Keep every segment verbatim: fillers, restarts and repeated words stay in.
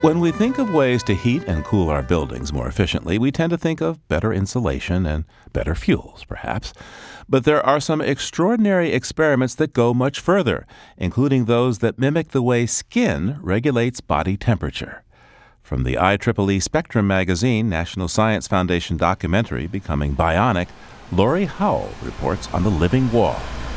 When we think of ways to heat and cool our buildings more efficiently, we tend to think of better insulation and better fuels, perhaps. But there are some extraordinary experiments that go much further, including those that mimic the way skin regulates body temperature. From the I triple E Spectrum magazine National Science Foundation documentary, Becoming Bionic, Lori Howell reports on the living wall.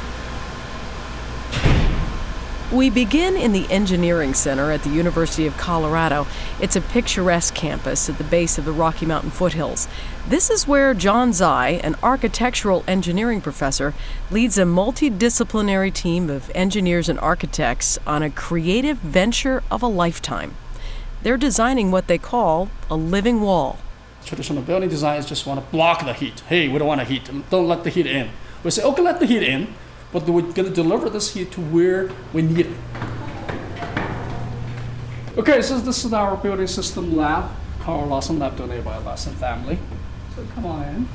We begin in the Engineering Center at the University of Colorado. It's a picturesque campus at the base of the Rocky Mountain foothills. This is where John Zai, an architectural engineering professor, leads a multidisciplinary team of engineers and architects on a creative venture of a lifetime. They're designing what they call a living wall. Traditional building designers just want to block the heat. Hey, we don't want to heat. Don't let the heat in. We say, okay, let the heat in. But we're going to deliver this heat to where we need it. Okay, so this is our building system lab, Carl Lawson Lab, donated by Lawson family. So come on in.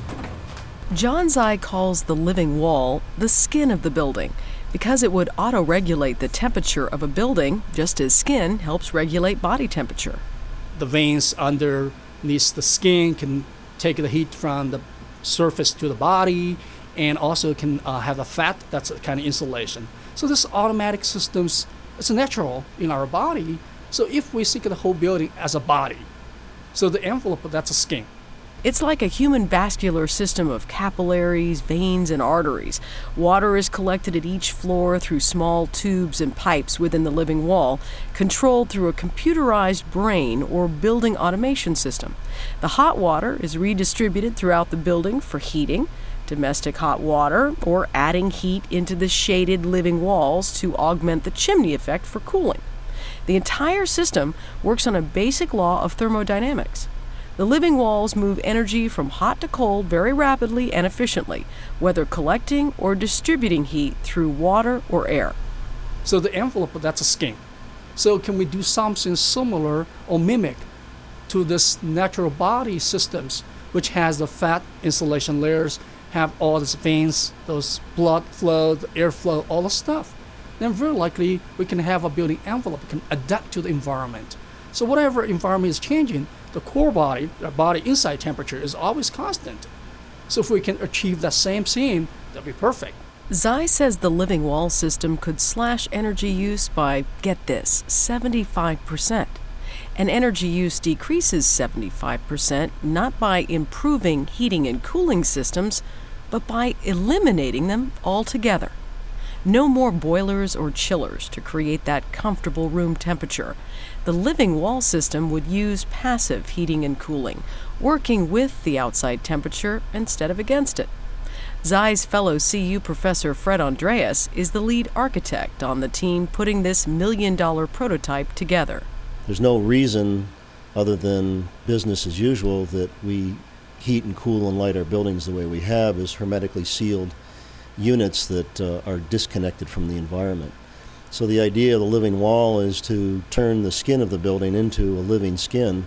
John Zai calls the living wall the skin of the building because it would auto-regulate the temperature of a building just as skin helps regulate body temperature. The veins underneath the skin can take the heat from the surface to the body, and also can uh, have a fat that's a kind of insulation. So this automatic systems, it's natural in our body. So if we think of the whole building as a body, so the envelope, that's a skin. It's like a human vascular system of capillaries, veins, and arteries. Water is collected at each floor through small tubes and pipes within the living wall, controlled through a computerized brain or building automation system. The hot water is redistributed throughout the building for heating, domestic hot water, or adding heat into the shaded living walls to augment the chimney effect for cooling. The entire system works on a basic law of thermodynamics. The living walls move energy from hot to cold very rapidly and efficiently, whether collecting or distributing heat through water or air. So the envelope, that's a skin. So can we do something similar or mimic to this natural body systems, which has the fat insulation layers, have all these veins, those blood flow, the airflow, all the stuff, then very likely we can have a building envelope that can adapt to the environment. So whatever environment is changing, the core body, the body inside temperature is always constant. So if we can achieve that same scene, that'd be perfect. Zai says the living wall system could slash energy use by, get this, seventy-five percent. And energy use decreases seventy-five percent not by improving heating and cooling systems, but by eliminating them altogether. No more boilers or chillers to create that comfortable room temperature. The living wall system would use passive heating and cooling, working with the outside temperature instead of against it. Zai's fellow C U professor Fred Andreas is the lead architect on the team putting this million-dollar prototype together. There's no reason other than business as usual that we heat and cool and light our buildings the way we have as hermetically sealed units that uh, are disconnected from the environment. So the idea of the living wall is to turn the skin of the building into a living skin,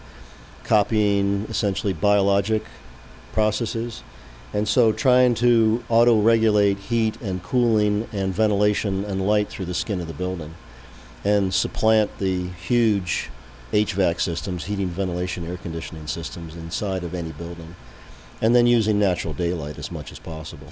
copying essentially biologic processes, and so trying to auto-regulate heat and cooling and ventilation and light through the skin of the building and supplant the huge H V A C systems, heating, ventilation, air conditioning systems inside of any building, and then using natural daylight as much as possible.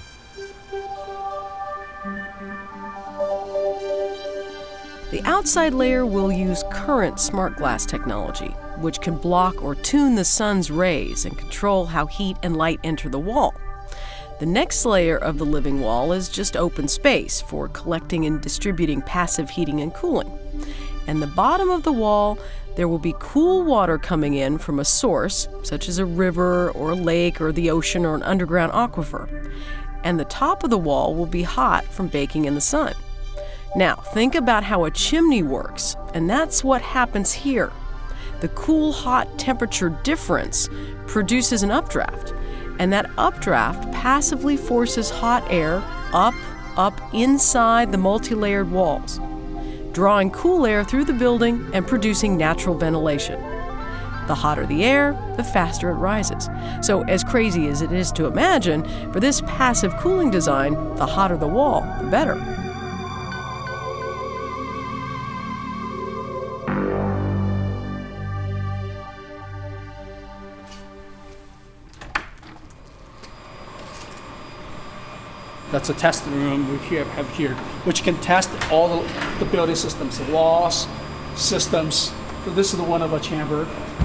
The outside layer will use current smart glass technology, which can block or tune the sun's rays and control how heat and light enter the wall. The next layer of the living wall is just open space for collecting and distributing passive heating and cooling. And the bottom of the wall, there will be cool water coming in from a source, such as a river or a lake or the ocean or an underground aquifer. And the top of the wall will be hot from baking in the sun. Now, think about how a chimney works, and that's what happens here. The cool-hot temperature difference produces an updraft, and that updraft passively forces hot air up, up inside the multi-layered walls, drawing cool air through the building and producing natural ventilation. The hotter the air, the faster it rises. So as crazy as it is to imagine, for this passive cooling design, the hotter the wall, the better. That's a testing room we here have here, which can test all the, the building systems, the walls, systems. So this is the one of a chamber.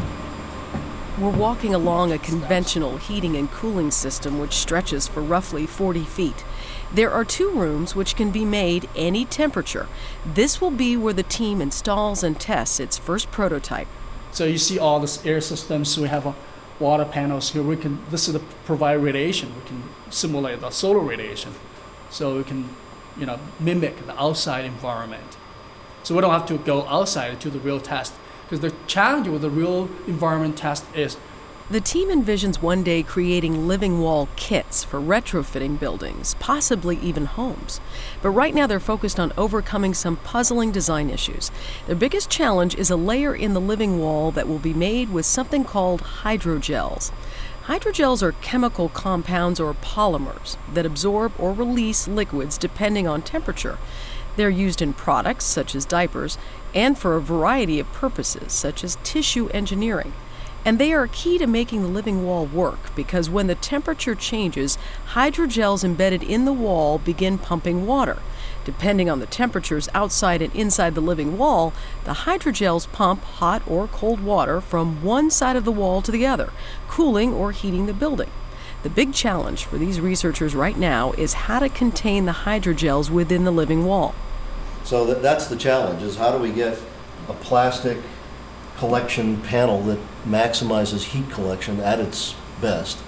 We're walking along a conventional heating and cooling system which stretches for roughly forty feet. There are two rooms which can be made any temperature. This will be where the team installs and tests its first prototype. So you see all this air systems. So we have a water panels here. We can. This is to provide radiation. We can simulate the solar radiation, so we can, you know, mimic the outside environment. So we don't have to go outside to the real test. Because the challenge with the real environment test is the team envisions one day creating living wall kits for retrofitting buildings, possibly even homes. But right now they're focused on overcoming some puzzling design issues. Their biggest challenge is a layer in the living wall that will be made with something called hydrogels. Hydrogels are chemical compounds or polymers that absorb or release liquids depending on temperature. They're used in products, such as diapers, and for a variety of purposes, such as tissue engineering. And they are key to making the living wall work because when the temperature changes, hydrogels embedded in the wall begin pumping water. Depending on the temperatures outside and inside the living wall, the hydrogels pump hot or cold water from one side of the wall to the other, cooling or heating the building. The big challenge for these researchers right now is how to contain the hydrogels within the living wall. So that, that's the challenge, is how do we get a plastic collection panel that maximizes heat collection at its best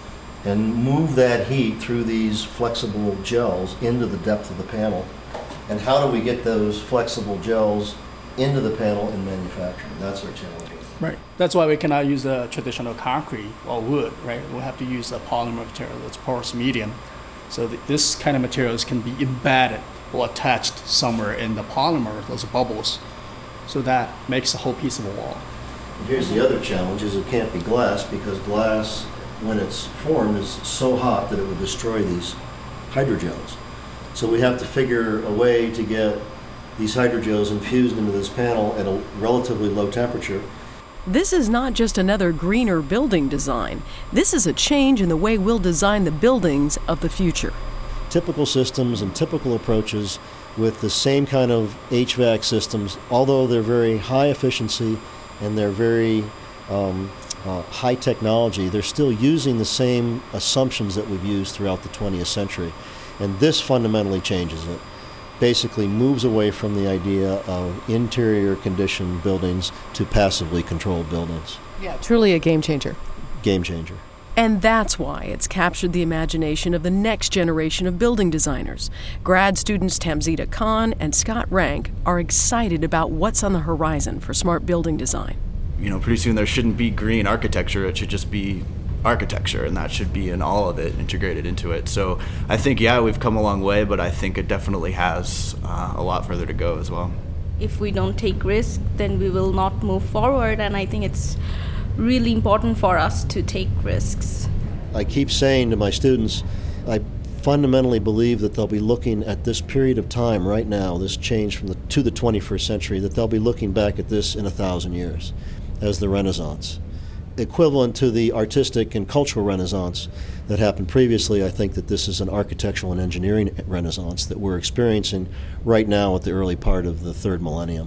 and move that heat through these flexible gels into the depth of the panel. And how do we get those flexible gels into the panel in manufacturing? That's our challenge. Right. That's why we cannot use a traditional concrete or wood, right? We'll have to use a polymer material that's porous medium. So that this kind of materials can be embedded or attached somewhere in the polymer, those bubbles. So that makes the whole piece of a wall. And here's the other challenge, is it can't be glass because glass, when it's formed, is so hot that it would destroy these hydrogels. So we have to figure a way to get these hydrogels infused into this panel at a relatively low temperature. This is not just another greener building design. This is a change in the way we'll design the buildings of the future. Typical systems and typical approaches with the same kind of H V A C systems, although they're very high efficiency and they're very um, uh, high technology, they're still using the same assumptions that we've used throughout the twentieth century. And this fundamentally changes it. Basically moves away from the idea of interior conditioned buildings to passively controlled buildings. Yeah, truly a game changer. Game changer. And that's why it's captured the imagination of the next generation of building designers. Grad students Tamzita Khan and Scott Rank are excited about what's on the horizon for smart building design. You know, pretty soon there shouldn't be green architecture, it should just be architecture, and that should be in all of it, integrated into it. So I think, yeah, we've come a long way, but I think it definitely has uh, a lot further to go as well. If we don't take risk, then we will not move forward, and I think it's really important for us to take risks. I keep saying to my students, I fundamentally believe that they'll be looking at this period of time right now, this change from the to the twenty-first century, that they'll be looking back at this in a thousand years as the Renaissance. Equivalent to the artistic and cultural renaissance that happened previously, I think that this is an architectural and engineering renaissance that we're experiencing right now at the early part of the third millennium.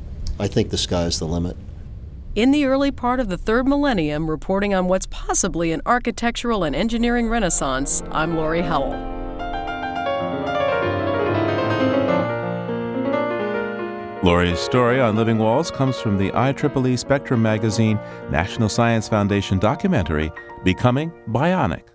I think the sky's the limit. In the early part of the third millennium, reporting on what's possibly an architectural and engineering renaissance, I'm Lori Howell. Lori's story on living walls comes from the I triple E Spectrum Magazine National Science Foundation documentary, Becoming Bionic.